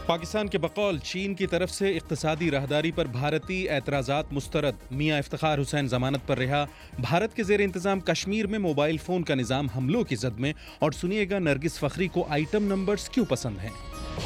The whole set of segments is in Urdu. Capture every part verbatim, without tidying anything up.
پاکستان کے بقول چین کی طرف سے اقتصادی راہداری پر بھارتی اعتراضات مسترد، میاں افتخار حسین ضمانت پر رہا۔ بھارت کے زیر انتظام کشمیر میں موبائل فون کا نظام حملوں کی زد میں، اور سنیے گا نرگس فخری کو آئٹم نمبرز کیوں پسند ہیں۔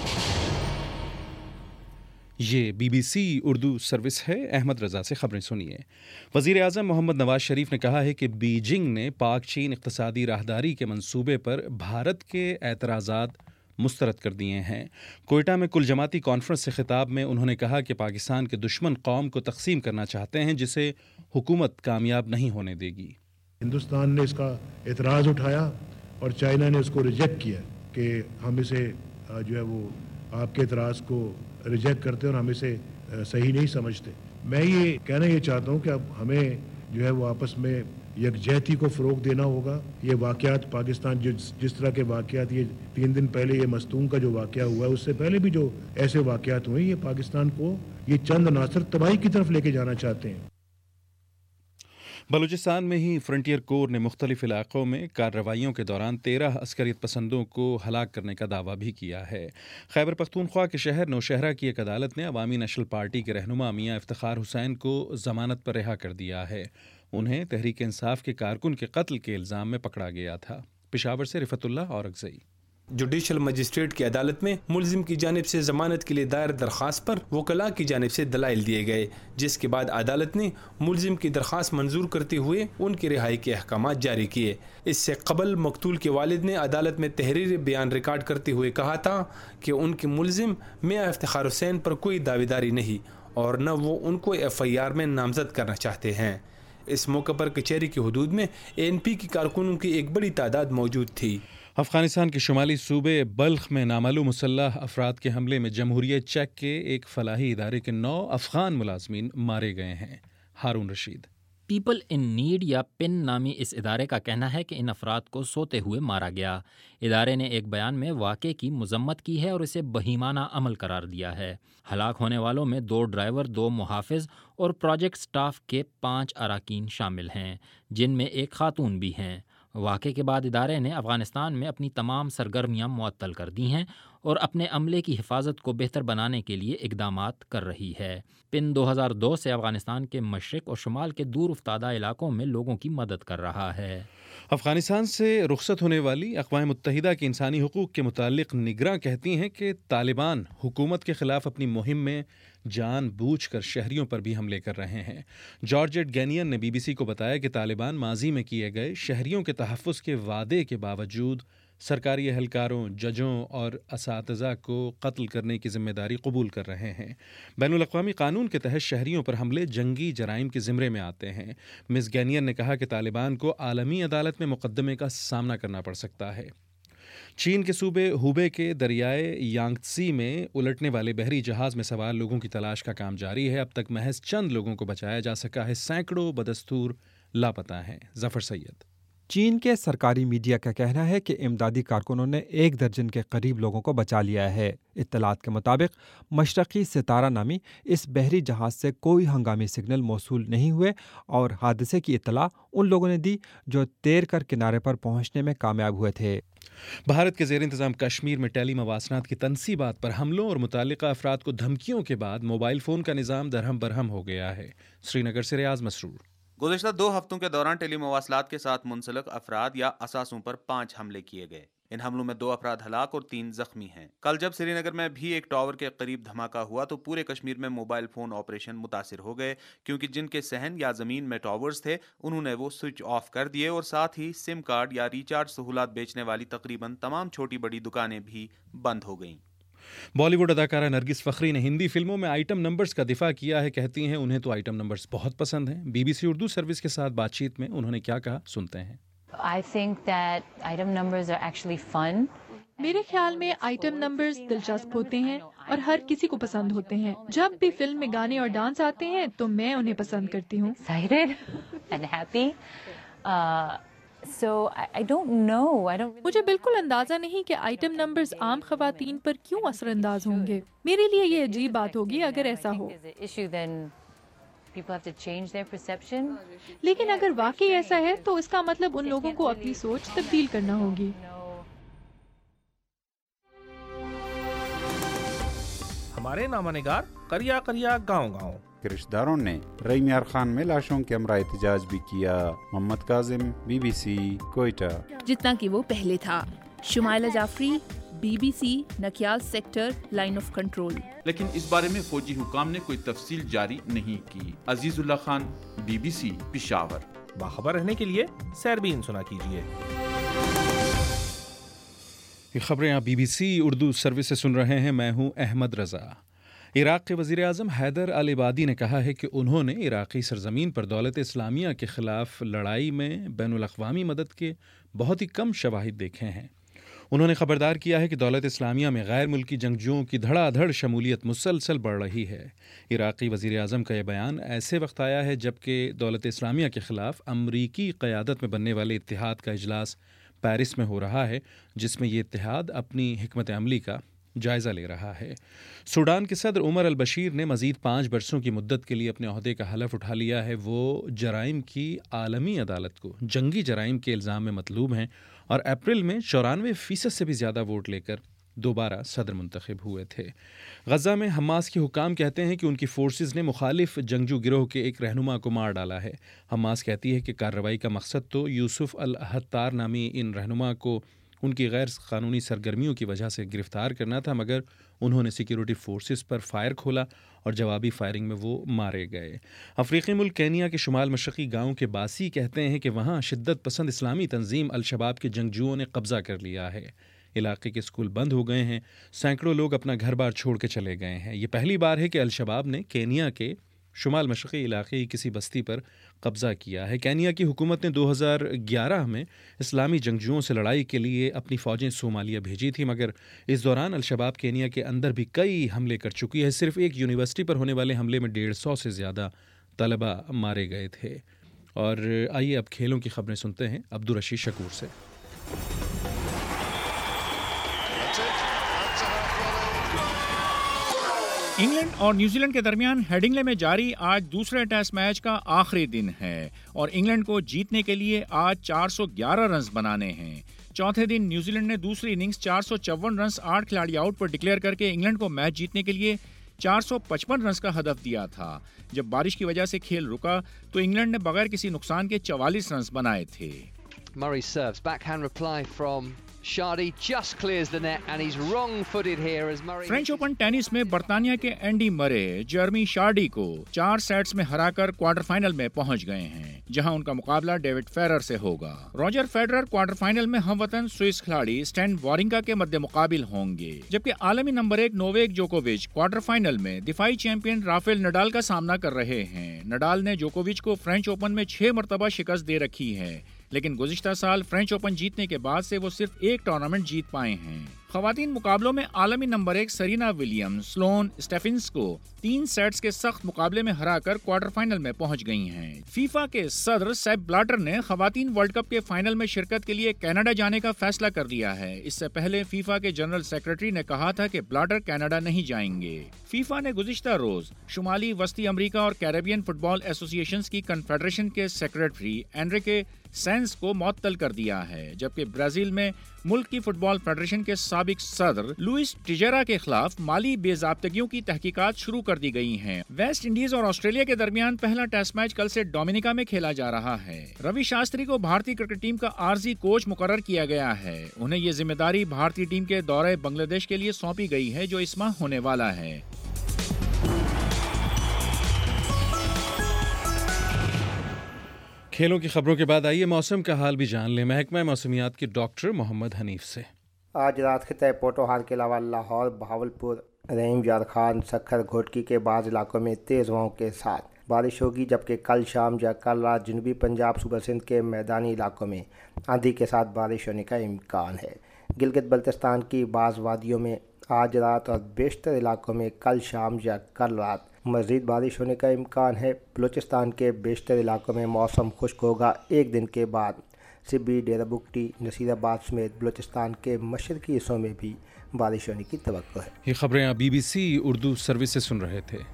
یہ B B C Urdu service ہے، احمد رضا سے خبریں سنیے۔ وزیر اعظم محمد نواز شریف نے کہا ہے کہ بیجنگ نے پاک چین اقتصادی راہداری کے منصوبے پر بھارت کے اعتراضات مسترد کر دیے ہیں۔ کوئٹہ میں کل جماعتی کانفرنس سے خطاب میں انہوں نے کہا کہ پاکستان کے دشمن قوم کو تقسیم کرنا چاہتے ہیں، جسے حکومت کامیاب نہیں ہونے دے گی۔ ہندوستان نے اس کا اعتراض اٹھایا اور چائنا نے اس کو ریجیکٹ کیا کہ ہم اسے جو ہے وہ آپ کے اعتراض کو ریجیکٹ کرتے اور ہم اسے صحیح نہیں سمجھتے۔ میں یہ کہنا یہ چاہتا ہوں کہ اب ہمیں جو ہے وہ آپس میں یکجہتی کو فروغ دینا ہوگا۔ یہ واقعات پاکستان جس جس طرح کے واقعات یہ تین دن پہلے یہ مستونگ کا جو واقعہ ہوا ہے، اس سے پہلے بھی جو ایسے واقعات ہوئے، یہ پاکستان کو یہ چند عناصر تباہی کی طرف لے کے جانا چاہتے ہیں۔ بلوچستان میں ہی فرنٹیئر کور نے مختلف علاقوں میں کارروائیوں کے دوران تیرہ عسکریت پسندوں کو ہلاک کرنے کا دعویٰ بھی کیا ہے۔ خیبر پختونخوا کے شہر نوشہرہ کی ایک عدالت نے عوامی نیشنل پارٹی کے رہنما میاں افتخار حسین کو ضمانت پر رہا کر دیا ہے۔ انہیں تحریک انصاف کے کارکن کے قتل کے الزام میں پکڑا گیا تھا۔ پشاور سے رفعت اللہ اورکزئی۔ جوڈیشل مجسٹریٹ کی عدالت میں ملزم کی جانب سے ضمانت کے لیے دائر درخواست پر وکلاء کی جانب سے دلائل دیے گئے، جس کے بعد عدالت نے ملزم کی درخواست منظور کرتے ہوئے ان کی رہائی کے احکامات جاری کیے۔ اس سے قبل مقتول کے والد نے عدالت میں تحریری بیان ریکارڈ کرتے ہوئے کہا تھا کہ ان کے ملزم میاں افتخار حسین پر کوئی دعویداری نہیں اور نہ وہ ان کو ایف آئی آر میں نامزد کرنا چاہتے ہیں۔ اس موقع پر کچہری کی حدود میں اے این پی کی کارکنوں کی ایک بڑی تعداد موجود تھی۔ افغانستان کے شمالی صوبے بلخ میں نامعلوم مسلح افراد کے حملے میں جمہوریت چیک کے ایک فلاحی ادارے کے نو افغان ملازمین مارے گئے ہیں۔ Haroon Rashid. People in need یا پن نامی اس ادارے کا کہنا ہے کہ ان افراد کو سوتے ہوئے مارا گیا۔ ادارے نے ایک بیان میں واقعے کی مذمت کی ہے اور اسے بہیمانہ عمل قرار دیا ہے۔ ہلاک ہونے والوں میں دو ڈرائیور، دو محافظ اور پروجیکٹ سٹاف کے پانچ اراکین شامل ہیں، جن میں ایک خاتون بھی ہیں۔ واقعے کے بعد ادارے نے افغانستان میں اپنی تمام سرگرمیاں معطل کر دی ہیں اور اپنے عملے کی حفاظت کو بہتر بنانے کے لیے اقدامات کر رہی ہے۔ پن دو ہزار دو سے افغانستان کے مشرق اور شمال کے دور افتادہ علاقوں میں لوگوں کی مدد کر رہا ہے۔ افغانستان سے رخصت ہونے والی اقوام متحدہ کی انسانی حقوق کے متعلق نگراں کہتی ہیں کہ طالبان حکومت کے خلاف اپنی مہم میں جان بوجھ کر شہریوں پر بھی حملے کر رہے ہیں۔ جارجٹ گینین نے بی بی سی کو بتایا کہ طالبان ماضی میں کیے گئے شہریوں کے تحفظ کے وعدے کے باوجود سرکاری اہلکاروں، ججوں اور اساتذہ کو قتل کرنے کی ذمہ داری قبول کر رہے ہیں۔ بین الاقوامی قانون کے تحت شہریوں پر حملے جنگی جرائم کے زمرے میں آتے ہیں۔ مس گینین نے کہا کہ طالبان کو عالمی عدالت میں مقدمے کا سامنا کرنا پڑ سکتا ہے۔ چین کے صوبے ہوبے کے دریائے یانگتزی میں الٹنے والے بحری جہاز میں سوار لوگوں کی تلاش کا کام جاری ہے۔ اب تک محض چند لوگوں کو بچایا جا سکا ہے، سینکڑوں بدستور لاپتہ ہیں۔ ظفر سید۔ چین کے سرکاری میڈیا کا کہنا ہے کہ امدادی کارکنوں نے ایک درجن کے قریب لوگوں کو بچا لیا ہے۔ اطلاعات کے مطابق مشرقی ستارہ نامی اس بحری جہاز سے کوئی ہنگامی سگنل موصول نہیں ہوئے اور حادثے کی اطلاع ان لوگوں نے دی جو تیر کر کنارے پر پہنچنے میں کامیاب ہوئے تھے۔ بھارت کے زیر انتظام کشمیر میں ٹیلی مواصلات کی تنصیبات پر حملوں اور متعلقہ افراد کو دھمکیوں کے بعد موبائل فون کا نظام درہم برہم ہو گیا ہے۔ سری نگر سے ریاض مسرور۔ گزشتہ دو ہفتوں کے دوران ٹیلی مواصلات کے ساتھ منسلک افراد یا اثاثوں پر پانچ حملے کیے گئے۔ ان حملوں میں دو افراد ہلاک اور تین زخمی ہیں۔ کل جب سری نگر میں بھی ایک ٹاور کے قریب دھماکہ ہوا تو پورے کشمیر میں موبائل فون آپریشن متاثر ہو گئے، کیونکہ جن کے صحن یا زمین میں ٹاورز تھے انہوں نے وہ سوئچ آف کر دیے اور ساتھ ہی سم کارڈ یا ریچارج سہولات بیچنے والی تقریباً تمام چھوٹی بڑی دکانیں بھی بند ہو گئیں۔ بالی ووڈ اداکارہ نرگس فخری نے ہندی فلموں میں آئٹم نمبرز کا دفاع کیا ہے۔ کہتی ہیں انہیں تو آئٹم نمبرز بہت پسند ہیں۔ B B C Urdu service کے ساتھ بات چیت میں انہوں نے کیا کہا، سنتے ہیں۔ I think that item numbers are actually fun. میرے خیال میں آئٹم نمبرز دلچسپ ہوتے ہیں اور ہر کسی کو پسند ہوتے ہیں۔ جب بھی فلم میں گانے اور ڈانس آتے ہیں تو میں انہیں پسند کرتی ہوں۔ Excited and happy. Uh, so I, I don't know. I don't. مجھے بالکل اندازہ نہیں کہ آئٹم نمبرز عام خواتین پر کیوں اثر انداز ہوں گے۔ میرے لیے یہ عجیب بات ہوگی اگر ایسا ہو۔ People have to change their perception. لیکن اگر واقعی ایسا ہے تو اس کا مطلب ان لوگوں کو اپنی سوچ تبدیل کرنا ہوگی۔ ہمارے نامہ نگار قریہ قریہ گاؤں گاؤں رشتہ داروں نے رحیم یار خان میں لاشوں کے ہمراہ احتجاج بھی کیا. Muhammad Kazim, B B C, Quetta. جتنا کہ وہ پہلے تھا. Shumaila Jafri, B B C, Nakyal sector, line of control. لیکن اس بارے میں فوجی حکام نے کوئی تفصیل جاری نہیں کی. Aziz Ullah Khan, B B C, Peshawar. باخبر رہنے کے لیے سیربین سنا کیجیے. یہ خبریں آپ B B C Urdu service سے سن رہے ہیں. میں ہوں احمد رضا. عراق کے وزیر اعظم حیدر العبادی نے کہا ہے کہ انہوں نے عراقی سرزمین پر دولت اسلامیہ کے خلاف لڑائی میں بین الاقوامی مدد کے بہت ہی کم شواہد دیکھے ہیں. انہوں نے خبردار کیا ہے کہ دولت اسلامیہ میں غیر ملکی جنگجوؤں کی دھڑا دھڑ شمولیت مسلسل بڑھ رہی ہے. عراقی وزیر اعظم کا یہ بیان ایسے وقت آیا ہے جبکہ دولت اسلامیہ کے خلاف امریکی قیادت میں بننے والے اتحاد کا اجلاس پیرس میں ہو رہا ہے، جس میں یہ اتحاد اپنی حکمت عملی کا جائزہ لے رہا ہے. سوڈان کے صدر عمر البشیر نے مزید پانچ برسوں کی مدت کے لیے اپنے عہدے کا حلف اٹھا لیا ہے. وہ جرائم کی عالمی عدالت کو جنگی جرائم کے الزام میں مطلوب ہیں اور اپریل میں چورانوے فیصد سے بھی زیادہ ووٹ لے کر دوبارہ صدر منتخب ہوئے تھے. غزہ میں حماس کے حکام کہتے ہیں کہ ان کی فورسز نے مخالف جنگجو گروہ کے ایک رہنما کو مار ڈالا ہے. حماس کہتی ہے کہ کارروائی کا مقصد تو یوسف الحتار نامی ان رہنما کو ان کی غیر قانونی سرگرمیوں کی وجہ سے گرفتار کرنا تھا، مگر انہوں نے سیکیورٹی فورسز پر فائر کھولا اور جوابی فائرنگ میں وہ مارے گئے. افریقی ملک کینیا کے شمال مشرقی گاؤں کے باسی کہتے ہیں کہ وہاں شدت پسند اسلامی تنظیم الشباب کے جنگجوؤں نے قبضہ کر لیا ہے. علاقے کے اسکول بند ہو گئے ہیں، سینکڑوں لوگ اپنا گھر بار چھوڑ کے چلے گئے ہیں. یہ پہلی بار ہے کہ الشباب نے کینیا کے شمال مشرقی علاقے کی کسی بستی پر قبضہ کیا ہے. کینیا کی حکومت نے دو ہزار گیارہ میں اسلامی جنگجوؤں سے لڑائی کے لیے اپنی فوجیں صومالیہ بھیجی تھی، مگر اس دوران الشباب کینیا کے اندر بھی کئی حملے کر چکی ہے. صرف ایک یونیورسٹی پر ہونے والے حملے میں ڈیڑھ سو سے زیادہ طلبہ مارے گئے تھے. اور آئیے اب کھیلوں کی خبریں سنتے ہیں عبدالرشید شکور سے. انگلینڈ اور نیوزی لینڈ کے درمیان ہیڈنگلے میں جاری آج دوسرے ٹیسٹ میچ کا آخری دن ہے اور انگلینڈ کو جیتنے کے لیے آج چار سو گیارہ رنز بنانے ہیں. چوتھے دن نیوزی لینڈ نے دوسری اننگز چار سو چون رنز آٹھ کھلاڑی آؤٹ پر ڈکلیئر کر کے انگلینڈ کو میچ جیتنے کے لیے چار سو پچپن رنز کا ہدف دیا تھا. جب بارش کی وجہ سے کھیل رکا تو انگلینڈ نے بغیر کسی نقصان کے چوالیس رنز بنائے تھے. Murray serves, backhand reply from Shardy, just clears the net and he's wrong-footed here as Murray. French open tennis میں برطانیہ کے اینڈی مرے جرمی شارڈی کو چار سیٹس میں ہرا کر کوارٹر فائنل میں پہنچ گئے ہیں، جہاں ان کا مقابلہ ڈیوڈ فیرر سے ہوگا. روجر فیڈرر کوارٹر فائنل میں ہم وطن سوئس کھلاڑی اسٹین وارنگا کے مد مقابل ہوں گے، جبکہ عالمی نمبر ایک نوویک جوکووچ کوارٹر فائنل میں دفاعی چیمپئن رافیل نڈال کا سامنا کر رہے ہیں. نڈال نے جوکووچ کو فرینچ اوپن میں چھ مرتبہ شکست دے رکھی ہے، لیکن گزشتہ سال فرینچ اوپن جیتنے کے بعد سے وہ صرف ایک ٹورنامنٹ جیت پائے ہیں. خواتین مقابلوں میں عالمی نمبر ایک سرینا ولیمز سلون اسٹیفنس کو تین سیٹس کے سخت مقابلے میں ہرا کر کوارٹر فائنل میں پہنچ گئی ہیں. فیفا کے صدر سیپ بلاٹر نے خواتین ورلڈ کپ کے فائنل میں شرکت کے لیے کینیڈا جانے کا فیصلہ کر لیا ہے. اس سے پہلے فیفا کے جنرل سیکرٹری نے کہا تھا کہ بلاٹر کینیڈا نہیں جائیں گے. فیفا نے گزشتہ روز شمالی وسطی امریکہ اور کیریبین فٹ بال ایسوسی ایشنز کی کنفیڈریشن کے سیکرٹری اینریکے سینس کو معطل کر دیا ہے، جبکہ برازیل میں ملک کی فٹ بال فیڈریشن کے سابق صدر لوئس ٹیجیرا کے خلاف مالی بے ضابطگیوں کی تحقیقات شروع کر دی گئی ہیں. ویسٹ انڈیز اور آسٹریلیا کے درمیان پہلا ٹیسٹ میچ کل سے ڈومینیکا میں کھیلا جا رہا ہے. روی شاستری کو بھارتی کرکٹ ٹیم کا عارضی کوچ مقرر کیا گیا ہے. انہیں یہ ذمہ داری بھارتی ٹیم کے دورے بنگلہ دیش کے لیے سونپی گئی ہے جو اس ماہ ہونے والا ہے. کھیلوں کی خبروں کے بعد آئیے موسم کا حال بھی جان لیں محکمہ موسمیات کے ڈاکٹر محمد حنیف سے. آج رات خطۂ پوٹوہار کے علاوہ لاہور، بہاولپور، رحیم یار خان، سکھر، گھوٹکی کے بعض علاقوں میں تیز ہواؤں کے ساتھ بارش ہوگی، جبکہ کل شام یا کل رات جنوبی پنجاب، صوبہ سندھ کے میدانی علاقوں میں آندھی کے ساتھ بارش ہونے کا امکان ہے. گلگت بلتستان کی بعض وادیوں میں آج رات اور بیشتر علاقوں میں کل شام یا کل رات مزید بارش ہونے کا امکان ہے. بلوچستان کے بیشتر علاقوں میں موسم خشک ہوگا. ایک دن کے بعد سبی، ڈیرہ بگٹی، نصیر آباد سمیت بلوچستان کے مشرقی حصوں میں بھی بارش ہونے کی توقع ہے. یہ خبریں آپ B B C Urdu service سے سن رہے تھے.